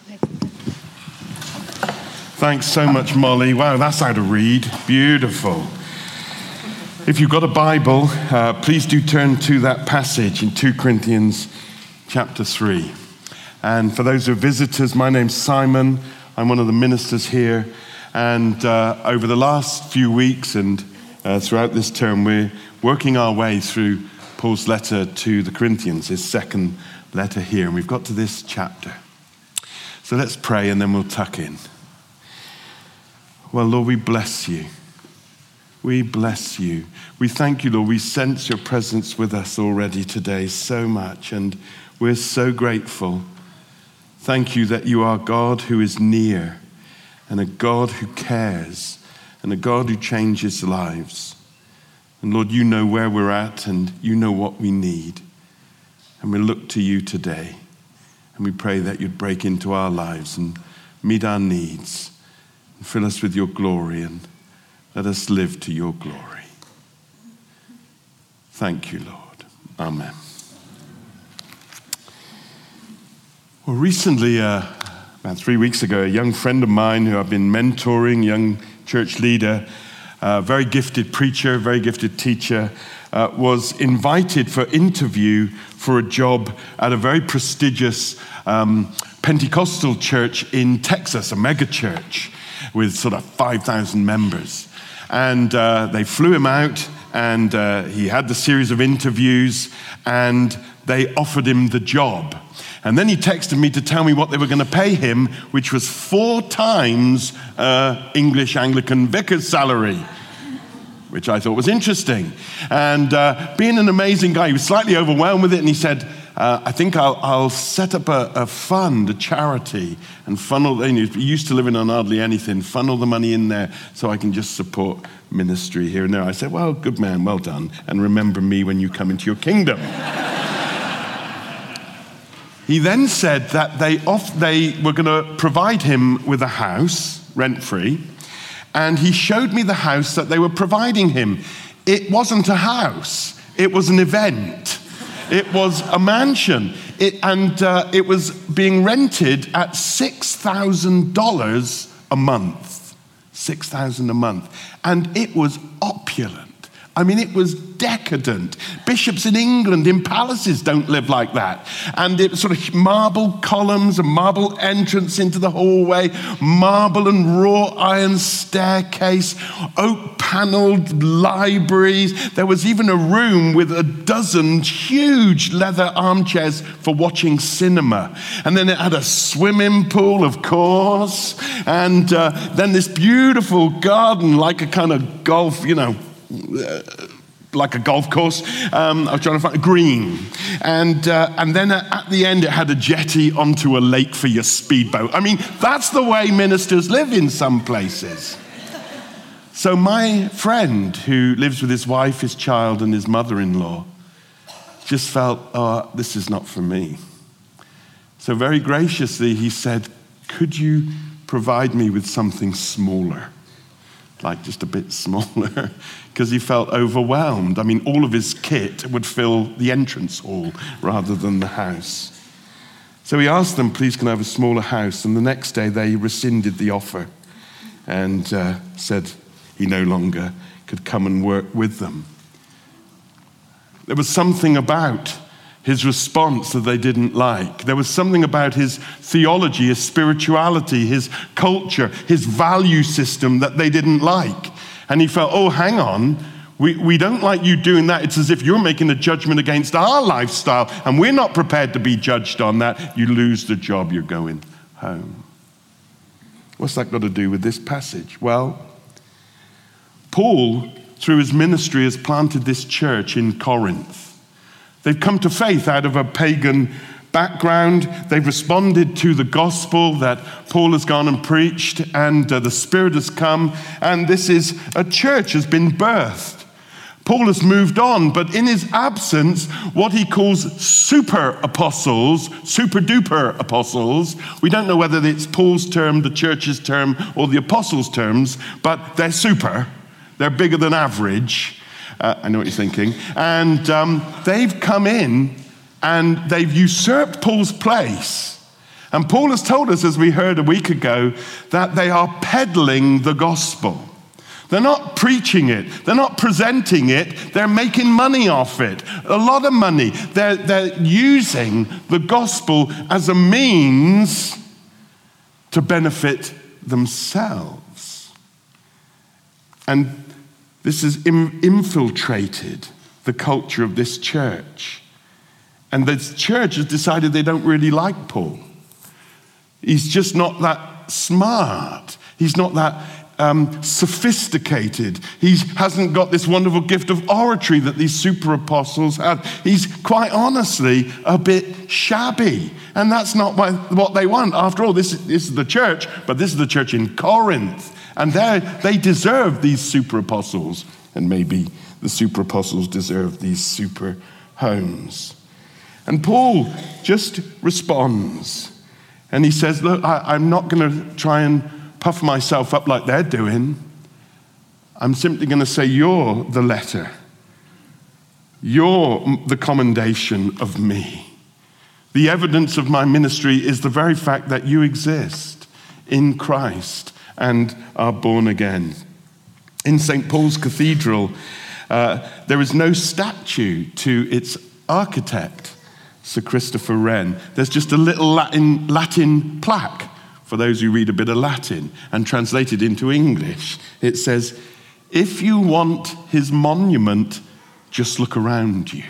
Thanks so much, Molly. Wow, that's how to read. Beautiful. If you've got a Bible, please do turn to that passage in 2 Corinthians chapter 3. And for those who are visitors, my name's Simon. I'm one of the ministers here. And over the last few weeks and throughout this term, we're working our way through Paul's letter to the Corinthians, his second letter here. And we've got to this chapter. So let's pray and then we'll tuck in. Well, Lord, we bless you. We bless you. We thank you, Lord. We sense your presence with us already today so much, and we're so grateful. Thank you that you are God who is near, and a God who cares, and a God who changes lives. And Lord, you know where we're at, and you know what we need. And we look to you today, and we pray that you'd break into our lives and meet our needs. Fill us with your glory and let us live to your glory. Thank you, Lord. Amen. Well, recently, about 3 weeks ago, a young friend of mine who I've been mentoring, young church leader, very gifted preacher, very gifted teacher, was invited for interview for a job at a very prestigious Pentecostal church in Texas, a mega church with sort of 5,000 members. And they flew him out, and he had the series of interviews, and they offered him the job. And then he texted me to tell me what they were going to pay him, which was 4 times English Anglican vicar's salary, which I thought was interesting. And being an amazing guy, he was slightly overwhelmed with it, and he said, I think I'll set up a fund, a charity, and funnel, he used to living on hardly anything, funnel the money in there so I can just support ministry here and there. I said, well, good man, well done, and remember me when you come into your kingdom. He then said that they were going to provide him with a house, rent-free, and he showed me the house that they were providing him. It wasn't a house, it was an event. It was a mansion, it was being rented at $6,000 a month. $6,000 a month. And it was opulent. I mean, it was decadent. Bishops in England, in palaces, don't live like that. And it was sort of marble columns, a marble entrance into the hallway, marble and wrought iron staircase, oak-paneled libraries. There was even a room with a dozen huge leather armchairs for watching cinema. And then it had a swimming pool, of course, and then this beautiful garden, like a kind of golf, like a golf course. I was trying to find a green. And then at the end, it had a jetty onto a lake for your speedboat. I mean, that's the way ministers live in some places. So my friend, who lives with his wife, his child, and his mother-in-law, just felt, oh, this is not for me. So very graciously, he said, could you provide me with something smaller? Like just a bit smaller, because he felt overwhelmed. I mean, all of his kit would fill the entrance hall rather than the house. So he asked them, please, can I have a smaller house? And the next day they rescinded the offer and said he no longer could come and work with them. There was something about his response that they didn't like. There was something about his theology, his spirituality, his culture, his value system that they didn't like. And he felt, oh, hang on, we don't like you doing that. It's as if you're making a judgment against our lifestyle, and we're not prepared to be judged on that. You lose the job, you're going home. What's that got to do with this passage? Well, Paul, through his ministry, has planted this church in Corinth. They've come to faith out of a pagan background. They've responded to the gospel that Paul has gone and preached, and the Spirit has come, and this is a church has been birthed. Paul has moved on, but in his absence, what he calls super apostles, super duper apostles, we don't know whether it's Paul's term, the church's term, or the apostles' terms, but they're super, they're bigger than average. I know what you're thinking. And they've come in and they've usurped Paul's place. And Paul has told us, as we heard a week ago, that they are peddling the gospel. They're not preaching it. They're not presenting it. They're making money off it. A lot of money. They're using the gospel as a means to benefit themselves. And this has infiltrated the culture of this church. And this church has decided they don't really like Paul. He's just not that smart. He's not that sophisticated. He hasn't got this wonderful gift of oratory that these super apostles had. He's quite honestly a bit shabby. And that's not what they want. After all, this is the church, but this is the church in Corinth. And they deserve these super apostles. And maybe the super apostles deserve these super homes. And Paul just responds. And he says, look, I'm not going to try and puff myself up like they're doing. I'm simply going to say, you're the letter. You're the commendation of me. The evidence of my ministry is the very fact that you exist in Christ and are born again. In St. Paul's Cathedral, there is no statue to its architect, Sir Christopher Wren. There's just a little Latin plaque for those who read a bit of Latin, and translated into English. It says, if you want his monument, just look around you.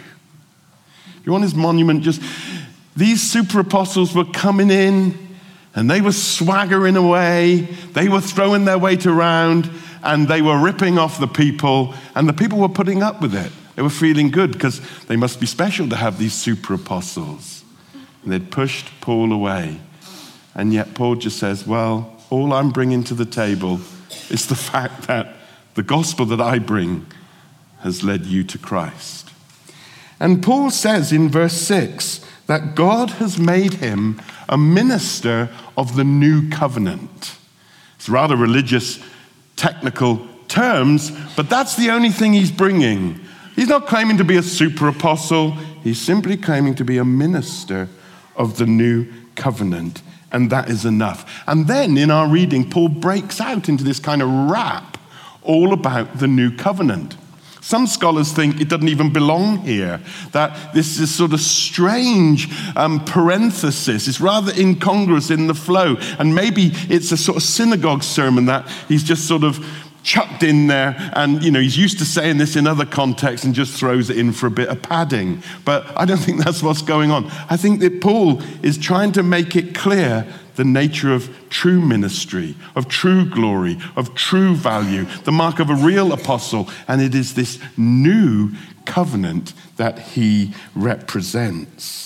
You want his monument, these super apostles were coming in, and they were swaggering away, they were throwing their weight around, and they were ripping off the people, and the people were putting up with it. They were feeling good, because they must be special to have these super apostles. And they'd pushed Paul away. And yet Paul just says, well, all I'm bringing to the table is the fact that the gospel that I bring has led you to Christ. And Paul says in verse 6 that God has made him a minister of the new covenant. It's rather religious, technical terms, but that's the only thing he's bringing. He's not claiming to be a super apostle. He's simply claiming to be a minister of the new covenant. And that is enough. And then in our reading, Paul breaks out into this kind of rap all about the new covenant. Some scholars think it doesn't even belong here, that this is sort of strange parenthesis. It's rather incongruous in the flow. And maybe it's a sort of synagogue sermon that he's just sort of chucked in there, and he's used to saying this in other contexts and just throws it in for a bit of padding. But I don't think that's what's going on. I think that Paul is trying to make it clear the nature of true ministry, of true glory, of true value, the mark of a real apostle, and it is this new covenant that he represents.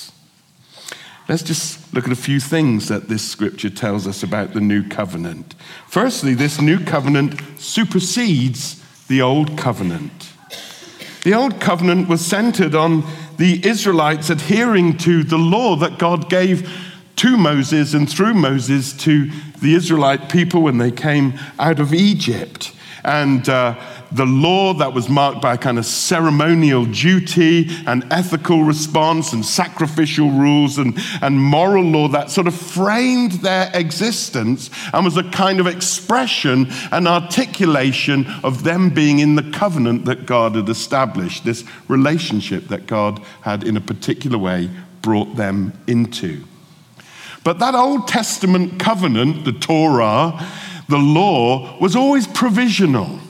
Let's just look at a few things that this scripture tells us about the new covenant. Firstly, this new covenant supersedes the old covenant. The old covenant was centered on the Israelites adhering to the law that God gave to Moses and through Moses to the Israelite people when they came out of Egypt. And the law that was marked by a kind of ceremonial duty and ethical response and sacrificial rules and moral law that sort of framed their existence and was a kind of expression and articulation of them being in the covenant that God had established, this relationship that God had in a particular way brought them into. But that Old Testament covenant, the Torah, the law, was always provisional.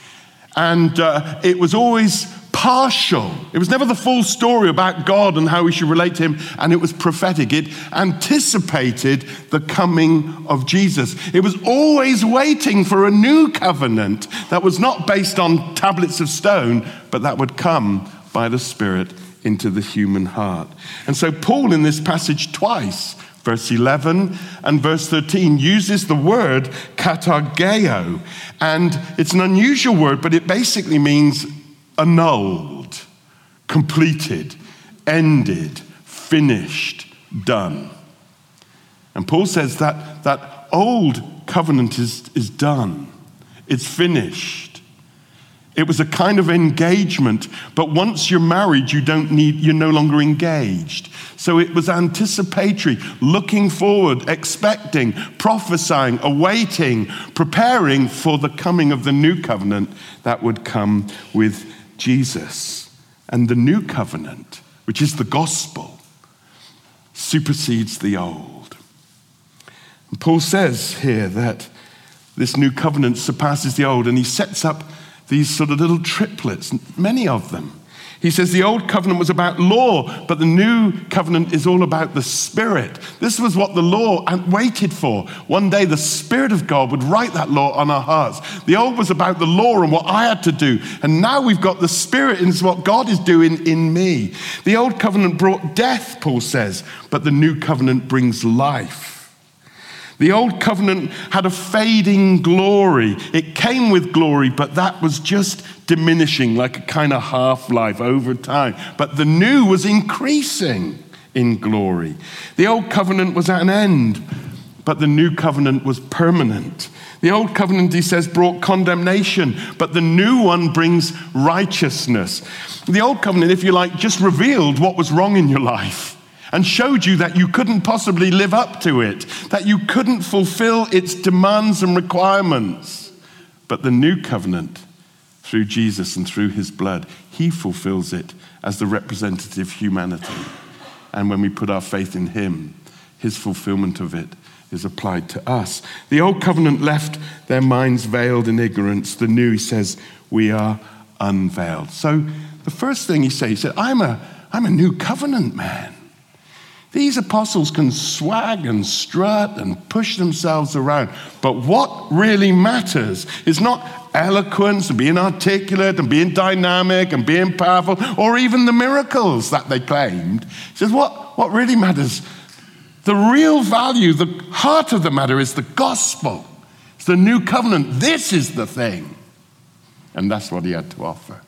And it was always partial. It was never the full story about God and how we should relate to him. And it was prophetic. It anticipated the coming of Jesus. It was always waiting for a new covenant that was not based on tablets of stone, but that would come by the Spirit into the human heart. And so Paul in this passage twice, verse 11 and verse 13, uses the word katargeo. And it's an unusual word, but it basically means annulled, completed, ended, finished, done. And Paul says that old covenant is done. It's finished. It was a kind of engagement, but once you're married, you're no longer engaged. So it was anticipatory, looking forward, expecting, prophesying, awaiting, preparing for the coming of the new covenant that would come with Jesus. And the new covenant, which is the gospel, supersedes the old. And Paul says here that this new covenant surpasses the old, and he sets up these sort of little triplets, many of them. He says the old covenant was about law, but the new covenant is all about the Spirit. This was what the law waited for. One day the Spirit of God would write that law on our hearts. The old was about the law and what I had to do. And now we've got the Spirit, and it's what God is doing in me. The old covenant brought death, Paul says, but the new covenant brings life. The old covenant had a fading glory. It came with glory, but that was just diminishing, like a kind of half-life over time. But the new was increasing in glory. The old covenant was at an end, but the new covenant was permanent. The old covenant, he says, brought condemnation, but the new one brings righteousness. The old covenant, if you like, just revealed what was wrong in your life and showed you that you couldn't possibly live up to it, that you couldn't fulfill its demands and requirements. But the new covenant, through Jesus and through his blood, he fulfills it as the representative of humanity. And when we put our faith in him, his fulfillment of it is applied to us. The old covenant left their minds veiled in ignorance. The new, he says, we are unveiled. So the first thing he said, I'm a new covenant man. These apostles can swag and strut and push themselves around. But what really matters is not eloquence and being articulate and being dynamic and being powerful, or even the miracles that they claimed. He says, what really matters, the real value, the heart of the matter is the gospel. It's the new covenant. This is the thing. And that's what he had to offer.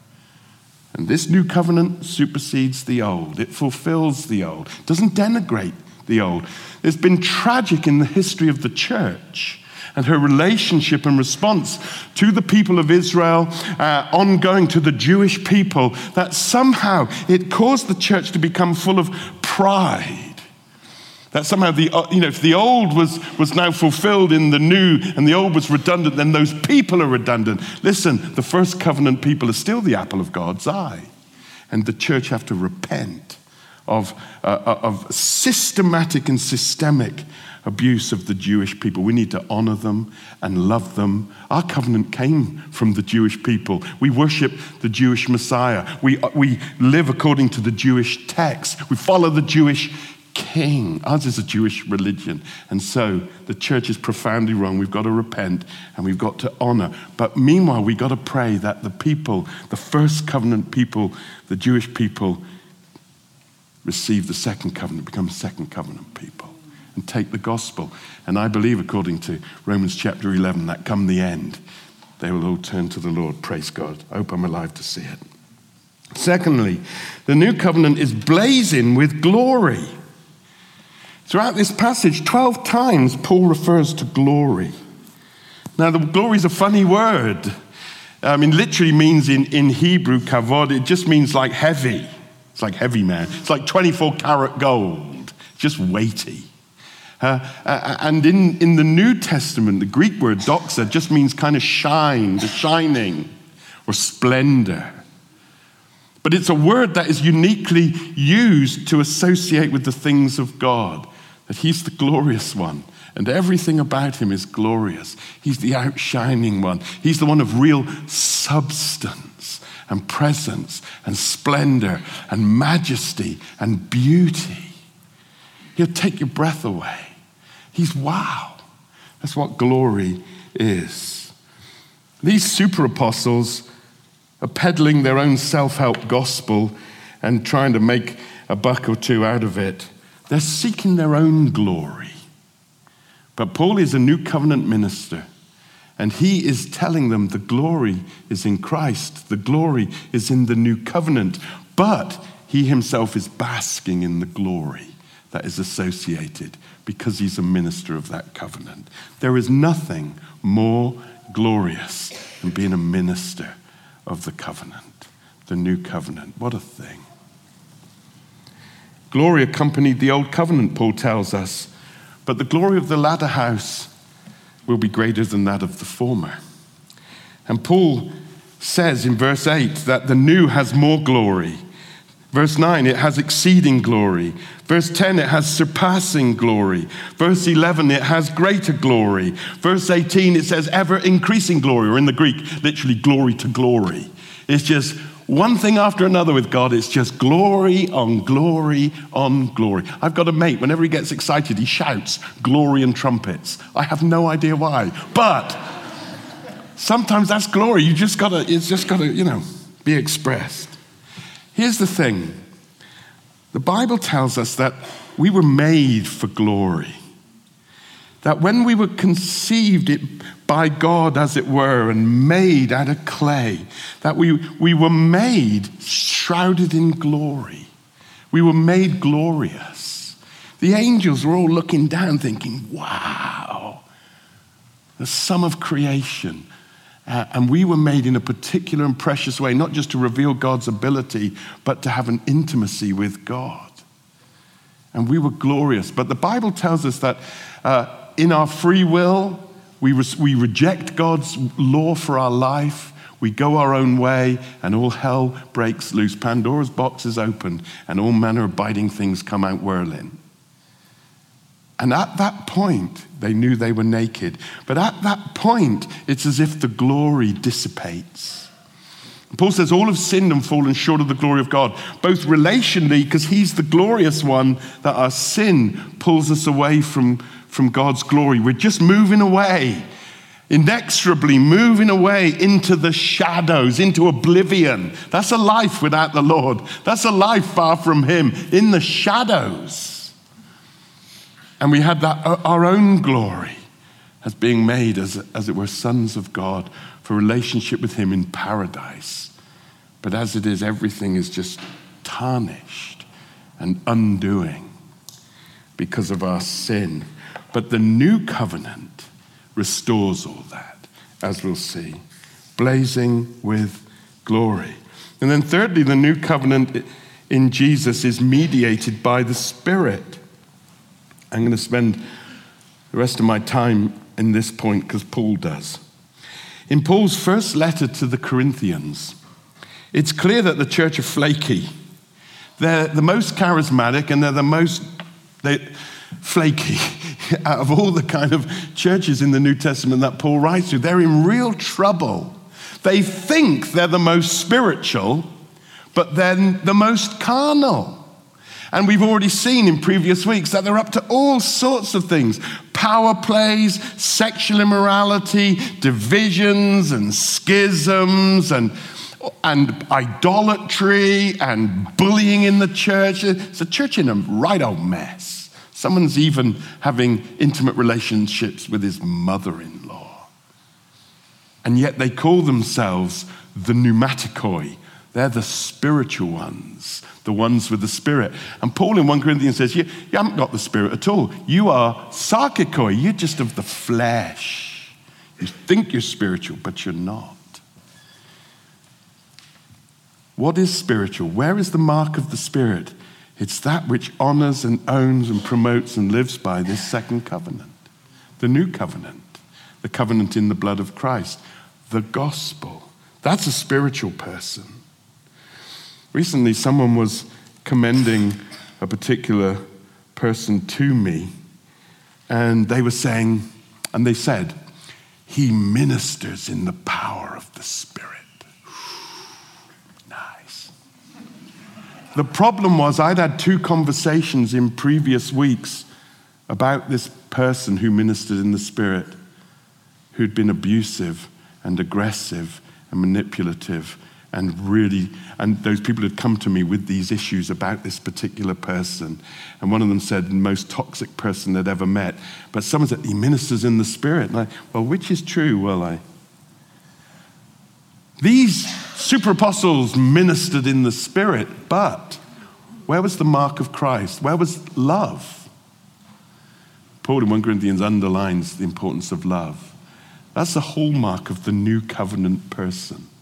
And this new covenant supersedes the old. It fulfills the old. It doesn't denigrate the old. It's been tragic in the history of the church and her relationship and response to the people of Israel, ongoing to the Jewish people, that somehow it caused the church to become full of pride. That somehow if the old was now fulfilled in the new and the old was redundant, then those people are redundant. Listen, the first covenant people are still the apple of God's eye. And the church have to repent of systematic and systemic abuse of the Jewish people. We need to honor them and love them. Our covenant came from the Jewish people. We worship the Jewish Messiah. We live according to the Jewish text. We follow the Jewish king. Ours is a Jewish religion. And so the church is profoundly wrong. We've got to repent and we've got to honor. But meanwhile, we've got to pray that the people, the first covenant people, the Jewish people, receive the second covenant, become second covenant people and take the gospel. And I believe, according to Romans chapter 11, that come the end, they will all turn to the Lord. Praise God. I hope I'm alive to see it. Secondly, the new covenant is blazing with glory. Throughout this passage, 12 times Paul refers to glory. Now, the glory is a funny word. Literally means in Hebrew, kavod, it just means like heavy. It's like heavy, man. It's like 24 karat gold, just weighty. And in the New Testament, the Greek word doxa just means kind of shine, the shining, or splendor. But it's a word that is uniquely used to associate with the things of God. That he's the glorious one, and everything about him is glorious. He's the outshining one. He's the one of real substance and presence and splendor and majesty and beauty. He'll take your breath away. He's wow. That's what glory is. These super apostles are peddling their own self-help gospel and trying to make a buck or two out of it. They're seeking their own glory. But Paul is a new covenant minister, and he is telling them the glory is in Christ. The glory is in the new covenant. But he himself is basking in the glory that is associated because he's a minister of that covenant. There is nothing more glorious than being a minister of the covenant, the new covenant. What a thing. Glory accompanied the old covenant, Paul tells us, but the glory of the latter house will be greater than that of the former. And Paul says in verse 8 that the new has more glory. Verse 9, it has exceeding glory. Verse 10, it has surpassing glory. Verse 11, it has greater glory. Verse 18, it says ever increasing glory, or in the Greek, literally glory to glory. It's just one thing after another with God. It's just glory on glory on glory. I've got a mate, whenever he gets excited, he shouts glory and trumpets. I have no idea why, but sometimes that's glory. It's just gotta, be expressed. Here's the thing. The Bible tells us that we were made for glory. That when we were conceived by God, as it were, and made out of clay, that we were made shrouded in glory. We were made glorious. The angels were all looking down thinking, wow, the sum of creation. And we were made in a particular and precious way, not just to reveal God's ability, but to have an intimacy with God. And we were glorious. But the Bible tells us that in our free will, we reject God's law for our life. We go our own way, and all hell breaks loose. Pandora's box is opened, and all manner of biting things come out whirling. And at that point, they knew they were naked. But at that point, it's as if the glory dissipates. Paul says all have sinned and fallen short of the glory of God, both relationally, because he's the glorious one, that our sin pulls us away from God's glory. We're just moving away, inexorably moving away into the shadows, into oblivion. That's a life without the Lord. That's a life far from him, in the shadows. And we had that our own glory as being made, as it were, sons of God for relationship with him in paradise. But as it is, everything is just tarnished and undoing because of our sin. But the new covenant restores all that, as we'll see, blazing with glory. And then thirdly, the new covenant in Jesus is mediated by the Spirit. I'm going to spend the rest of my time in this point because Paul does. In Paul's first letter to the Corinthians, it's clear that the church are flaky. They're the most charismatic and they're the most flaky out of all the kind of churches in the New Testament that Paul writes to. They're in real trouble. They think they're the most spiritual, but then the most carnal. And we've already seen in previous weeks that they're up to all sorts of things. Power plays, sexual immorality, divisions and schisms and idolatry and bullying in the church. It's a church in a right old mess. Someone's even having intimate relationships with his mother-in-law. And yet they call themselves the pneumatikoi. They're the spiritual ones, the ones with the Spirit. And Paul in 1 Corinthians says, you haven't got the Spirit at all. You are sarkikoi. You're just of the flesh. You think you're spiritual, but you're not. What is spiritual? Where is the mark of the Spirit? It's that which honors and owns and promotes and lives by this second covenant, the new covenant, the covenant in the blood of Christ, the gospel. That's a spiritual person. Recently, someone was commending a particular person to me, and they were saying, and they said, he ministers in the power of the Spirit. Nice. The problem was I'd had 2 conversations in previous weeks about this person who ministered in the Spirit, who'd been abusive and aggressive and manipulative. And those people had come to me with these issues about this particular person. And one of them said, the most toxic person they'd ever met. But someone said, he ministers in the Spirit. And which is true? These super apostles ministered in the Spirit, but where was the mark of Christ? Where was love? Paul in 1 Corinthians underlines the importance of love. That's the hallmark of the new covenant person.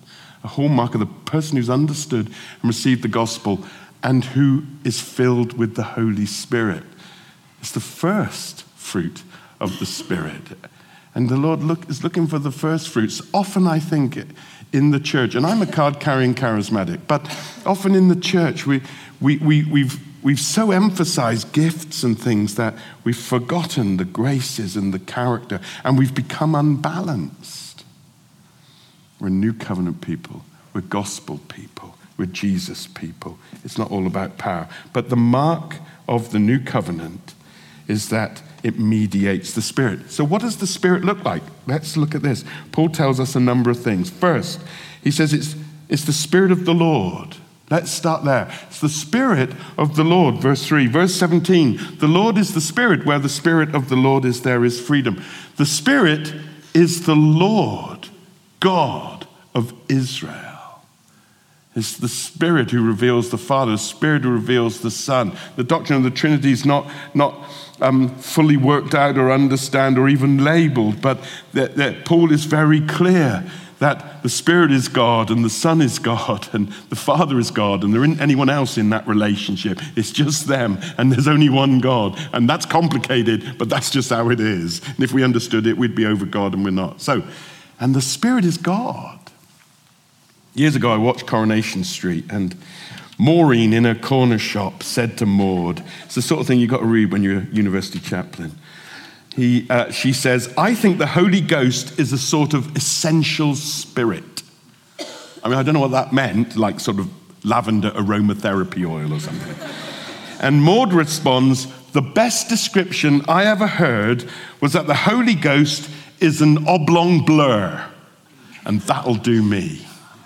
a hallmark of the person who's understood and received the gospel and who is filled with the Holy Spirit. It's the first fruit of the Spirit. And the Lord is looking for the first fruits. Often, I think, in the church, and I'm a card-carrying charismatic, but often in the church, we've so emphasized gifts and things that we've forgotten the graces and the character, and we've become unbalanced. We're new covenant people. We're gospel people. We're Jesus people. It's not all about power. But the mark of the new covenant is that it mediates the Spirit. So what does the Spirit look like? Let's look at this. Paul tells us a number of things. First, he says it's the Spirit of the Lord. Let's start there. It's the Spirit of the Lord, verse 3. Verse 17, the Lord is the Spirit. Where the Spirit of the Lord is, there is freedom. The Spirit is the Lord, God of Israel. It's the Spirit who reveals the Father, the Spirit who reveals the Son. The doctrine of the Trinity is not fully worked out or understand or even labeled, but that Paul is very clear that the Spirit is God and the Son is God and the Father is God, and there isn't anyone else in that relationship. It's just them, and there's only one God. And that's complicated, but that's just how it is. And if we understood it, we'd be over God, and we're not. So, and the Spirit is God. Years ago, I watched Coronation Street, and Maureen in her corner shop said to Maud, it's the sort of thing you've got to read when you're a university chaplain. She says, I think the Holy Ghost is a sort of essential spirit. I mean, I don't know what that meant, like sort of lavender aromatherapy oil or something. And Maud responds, the best description I ever heard was that the Holy Ghost is an oblong blur, and that'll do me.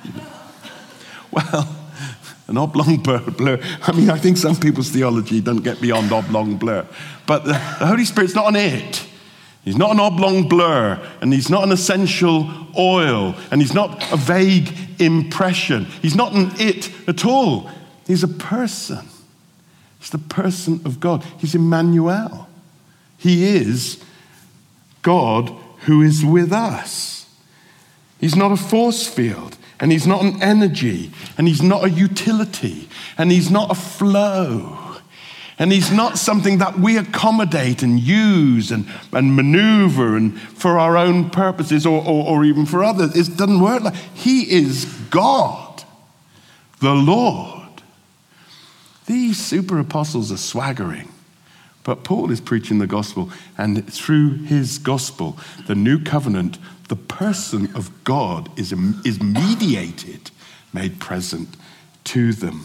Well, an oblong blur. I mean, I think some people's theology doesn't get beyond oblong blur. But the Holy Spirit's not an it. He's not an oblong blur, and he's not an essential oil, and he's not a vague impression. He's not an it at all. He's a person. He's the person of God. He's Emmanuel. He is God who is with us. He's not a force field. And he's not an energy, and he's not a utility, and he's not a flow, and he's not something that we accommodate and use and maneuver and for our own purposes or even for others. It doesn't work like he is God, the Lord. These super apostles are swaggering, but Paul is preaching the gospel, and through his gospel, the new covenant, the person of God is mediated, made present to them.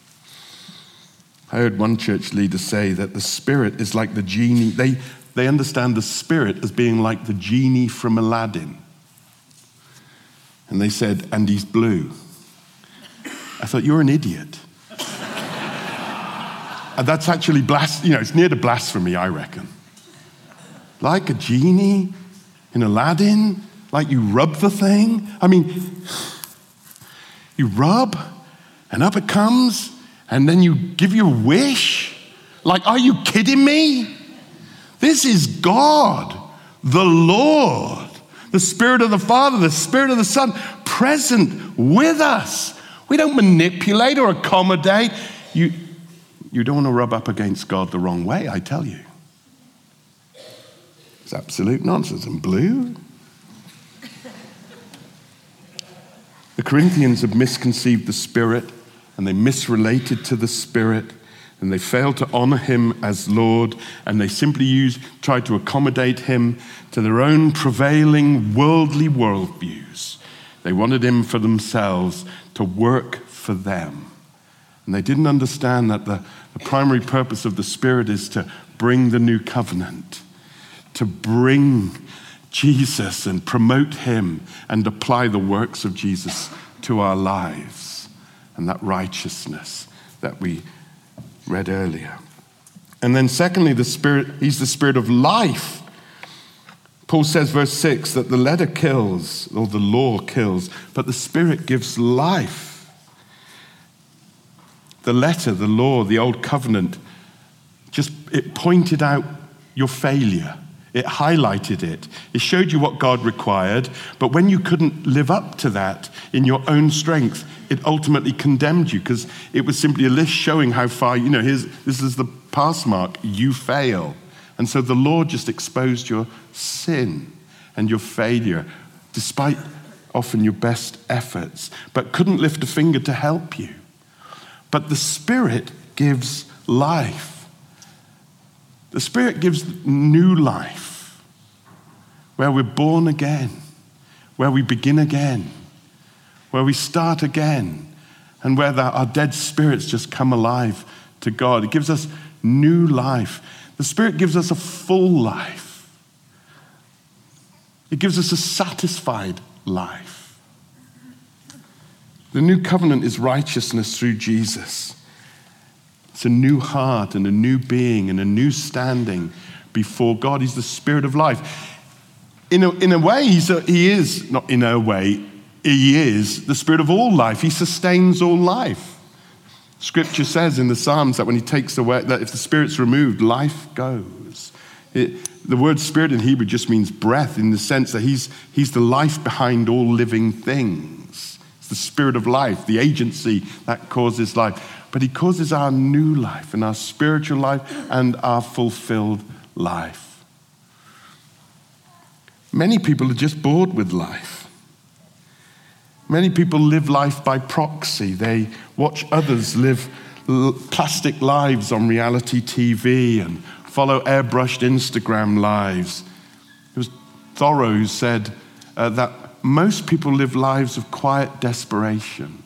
I heard one church leader say that the Spirit is like the genie. They understand the Spirit as being like the genie from Aladdin. And they said, and he's blue. I thought, you're an idiot. And that's actually it's near to blasphemy, I reckon. Like a genie in Aladdin? Like you rub the thing? I mean, you rub, and up it comes, and then you give your wish? Like, are you kidding me? This is God, the Lord, the Spirit of the Father, the Spirit of the Son, present with us. We don't manipulate or accommodate. You don't want to rub up against God the wrong way, I tell you. It's absolute nonsense. And blue? The Corinthians have misconceived the Spirit, and they misrelated to the Spirit, and they failed to honor him as Lord, and they simply tried to accommodate him to their own prevailing worldly worldviews. They wanted him for themselves, to work for them. And they didn't understand that the primary purpose of the Spirit is to bring the new covenant, to bring Jesus and promote him and apply the works of Jesus to our lives and that righteousness that we read earlier. And then secondly, he's the Spirit of life. Paul says, verse 6, that the letter kills, or the law kills, but the Spirit gives life. The letter, the law, the old covenant, it pointed out your failure. It highlighted it. It showed you what God required, but when you couldn't live up to that in your own strength, it ultimately condemned you because it was simply a list showing how far, this is the pass mark, you fail. And so the Lord just exposed your sin and your failure, despite often your best efforts, but couldn't lift a finger to help you. But the Spirit gives life. The Spirit gives new life, where we're born again, where we begin again, where we start again, and where our dead spirits just come alive to God. It gives us new life. The Spirit gives us a full life. It gives us a satisfied life. The new covenant is righteousness through Jesus. It's a new heart and a new being and a new standing before God. He's the Spirit of life. In a way, he is the Spirit of all life. He sustains all life. Scripture says in the Psalms that when he takes away, that if the Spirit's removed, life goes. The word Spirit in Hebrew just means breath, in the sense that he's the life behind all living things. It's the Spirit of life, the agency that causes life. But he causes our new life and our spiritual life and our fulfilled life. Many people are just bored with life. Many people live life by proxy. They watch others live plastic lives on reality TV and follow airbrushed Instagram lives. It was Thoreau who said that most people live lives of quiet desperation.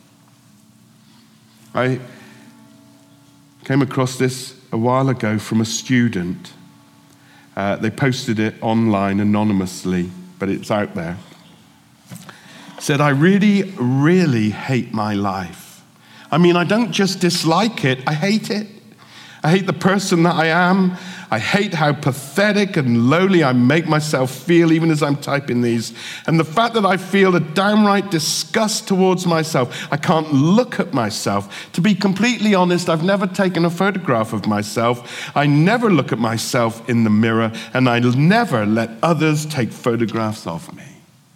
I came across this a while ago from a student. They posted it online anonymously, but it's out there. Said, I really, really hate my life. I mean, I don't just dislike it, I hate it. I hate the person that I am. I hate how pathetic and lowly I make myself feel even as I'm typing these. And the fact that I feel a downright disgust towards myself. I can't look at myself. To be completely honest, I've never taken a photograph of myself. I never look at myself in the mirror, and I'll never let others take photographs of me.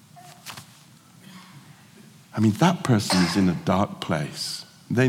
I mean, that person is in a dark place.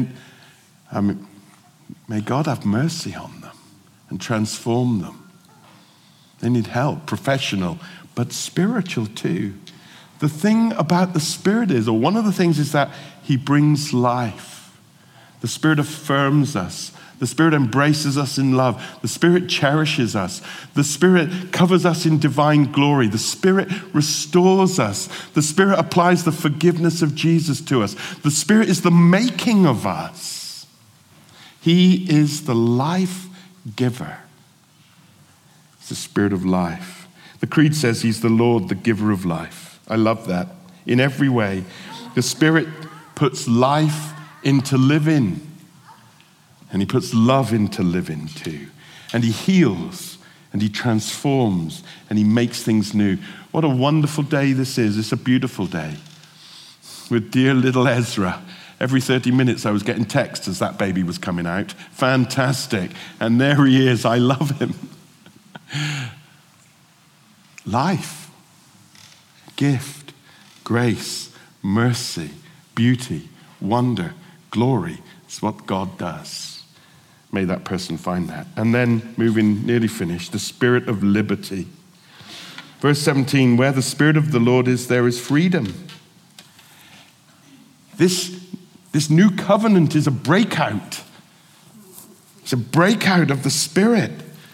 May God have mercy on them and transform them. They need help, professional, but spiritual too. The thing about the Spirit is, or one of the things is that he brings life. The Spirit affirms us. The Spirit embraces us in love. The Spirit cherishes us. The Spirit covers us in divine glory. The Spirit restores us. The Spirit applies the forgiveness of Jesus to us. The Spirit is the making of us. He is the life giver. It's the Spirit of life. The Creed says he's the Lord, the giver of life. I love that. In every way, the Spirit puts life into living. And he puts love into living too. And he heals and he transforms and he makes things new. What a wonderful day this is. It's a beautiful day. With dear little Ezra. Every 30 minutes I was getting texts as that baby was coming out. Fantastic. And there he is. I love him. Life, gift, grace, mercy, beauty, wonder, glory. It's what God does. May that person find that. And then, moving, nearly finished, the Spirit of liberty. Verse 17, where the Spirit of the Lord is, there is freedom. This new covenant is a breakout. It's a breakout of the Spirit.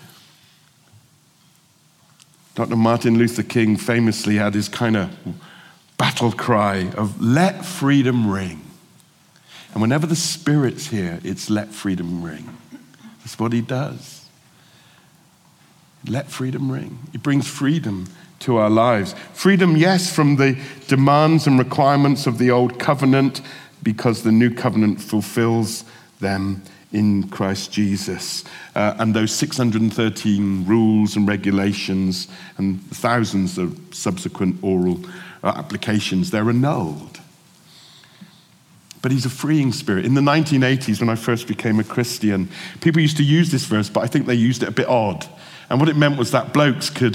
Dr. Martin Luther King famously had his kind of battle cry of let freedom ring. And whenever the Spirit's here, it's let freedom ring. That's what he does. Let freedom ring. He brings freedom to our lives. Freedom, yes, from the demands and requirements of the old covenant, because the new covenant fulfills them in Christ Jesus. And those 613 rules and regulations and thousands of subsequent oral applications, they're annulled. But he's a freeing Spirit. In the 1980s, when I first became a Christian, people used to use this verse, but I think they used it a bit odd. And what it meant was that blokes could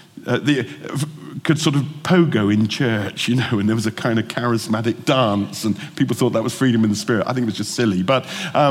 sort of pogo in church, and there was a kind of charismatic dance, and people thought that was freedom in the spirit. I think it was just silly, but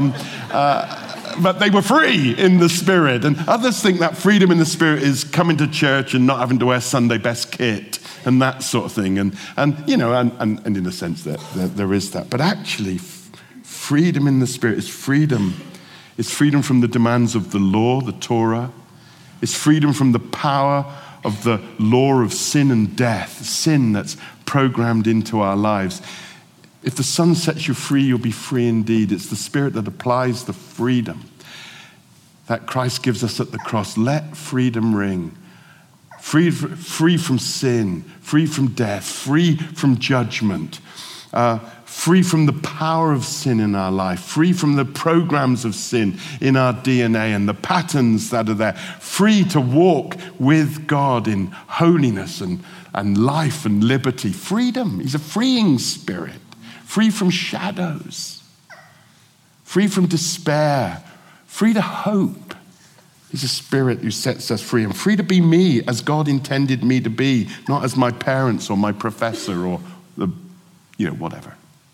they were free in the spirit. And others think that freedom in the spirit is coming to church and not having to wear Sunday best kit and that sort of thing. And in a sense that there is that. But actually, freedom in the spirit is freedom. It's freedom from the demands of the law, the Torah. It's freedom from the power of the law of sin and death, sin that's programmed into our lives. If the Son sets you free, you'll be free indeed. It's the Spirit that applies the freedom that Christ gives us at the cross. Let freedom ring. Free from sin, free from death, free from judgment, free from the power of sin in our life, free from the programs of sin in our DNA and the patterns that are there, free to walk with God in holiness and life and liberty. Freedom. He's a freeing Spirit. Free from shadows, free from despair, free to hope. He's a Spirit who sets us free. I'm free to be me as God intended me to be, not as my parents or my professor or whatever.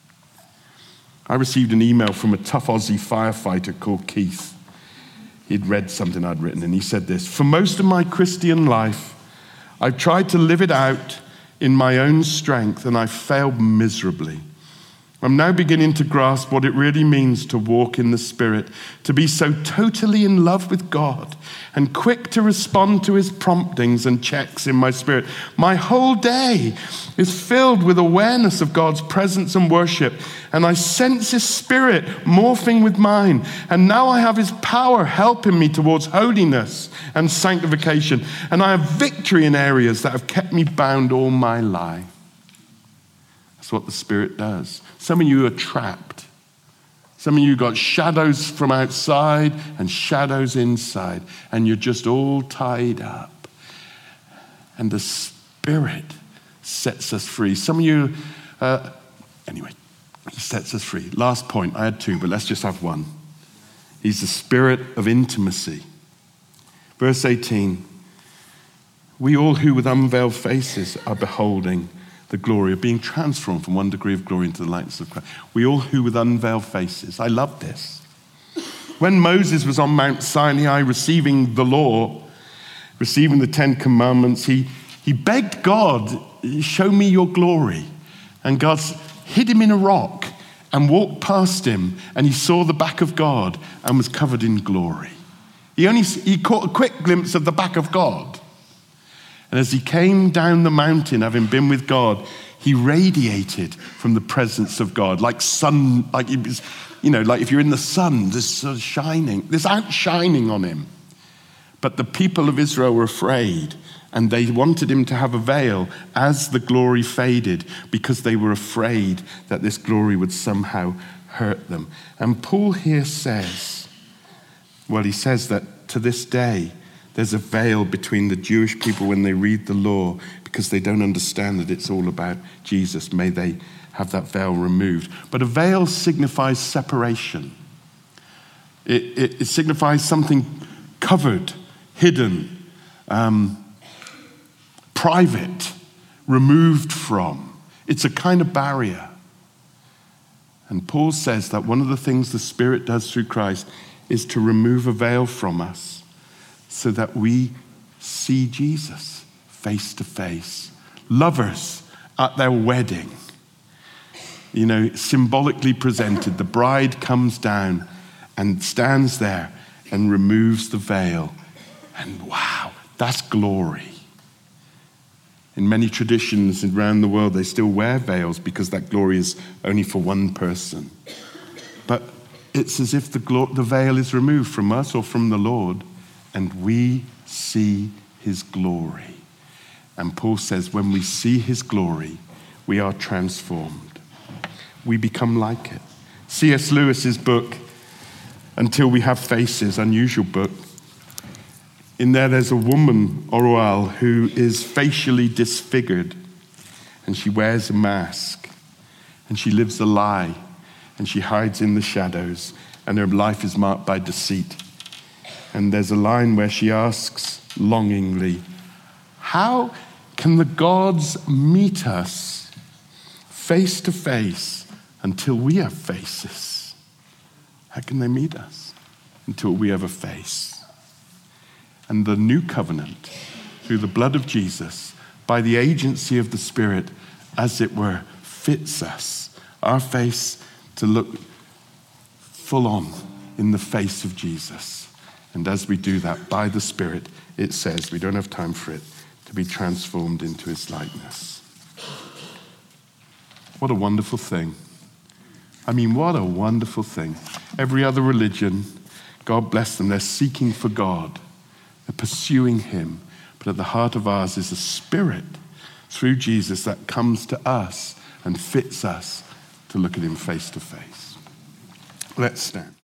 I received an email from a tough Aussie firefighter called Keith. He'd read something I'd written, and he said this: "For most of my Christian life, I've tried to live it out in my own strength, and I failed miserably. I'm now beginning to grasp what it really means to walk in the Spirit, to be so totally in love with God and quick to respond to his promptings and checks in my spirit. My whole day is filled with awareness of God's presence and worship, and I sense his Spirit morphing with mine, and now I have his power helping me towards holiness and sanctification, and I have victory in areas that have kept me bound all my life." That's what the Spirit does. Some of you are trapped. Some of you got shadows from outside and shadows inside, and you're just all tied up. And the Spirit sets us free. Some of you, anyway, he sets us free. Last point, I had two, but let's just have one. He's the Spirit of intimacy. Verse 18, "We all who with unveiled faces are beholding the glory of being transformed from one degree of glory into the likeness of Christ." We all who with unveiled faces. I love this. When Moses was on Mount Sinai receiving the law, receiving the 10 Commandments, he begged God, "Show me your glory." And God hid him in a rock and walked past him, and he saw the back of God and was covered in glory. He caught a quick glimpse of the back of God. And as he came down the mountain, having been with God, he radiated from the presence of God, like sun, like it was, like if you're in the sun, there's sort of shining, there's outshining on him. But the people of Israel were afraid, and they wanted him to have a veil as the glory faded, because they were afraid that this glory would somehow hurt them. And Paul here says, he says that to this day, there's a veil between the Jewish people when they read the law, because they don't understand that it's all about Jesus. May they have that veil removed. But a veil signifies separation. It signifies something covered, hidden, private, removed from. It's a kind of barrier. And Paul says that one of the things the Spirit does through Christ is to remove a veil from us, so that we see Jesus face to face. Lovers at their wedding, symbolically presented. The bride comes down and stands there and removes the veil. And wow, that's glory. In many traditions around the world, they still wear veils because that glory is only for one person. But it's as if the veil is removed from us or from the Lord, and we see his glory. And Paul says, when we see his glory, we are transformed. We become like it. C.S. Lewis's book, Until We Have Faces, unusual book. In there's a woman, Orwell, who is facially disfigured, and she wears a mask, and she lives a lie, and she hides in the shadows, and her life is marked by deceit. And there's a line where she asks longingly, how can the gods meet us face to face until we have faces? How can they meet us until we have a face? And the new covenant, through the blood of Jesus, by the agency of the Spirit, as it were, fits us, our face to look full on in the face of Jesus. And as we do that, by the Spirit, it says, we don't have time for it, to be transformed into his likeness. What a wonderful thing. I mean, what a wonderful thing. Every other religion, God bless them, they're seeking for God. They're pursuing him. But at the heart of ours is a Spirit through Jesus that comes to us and fits us to look at him face to face. Let's stand.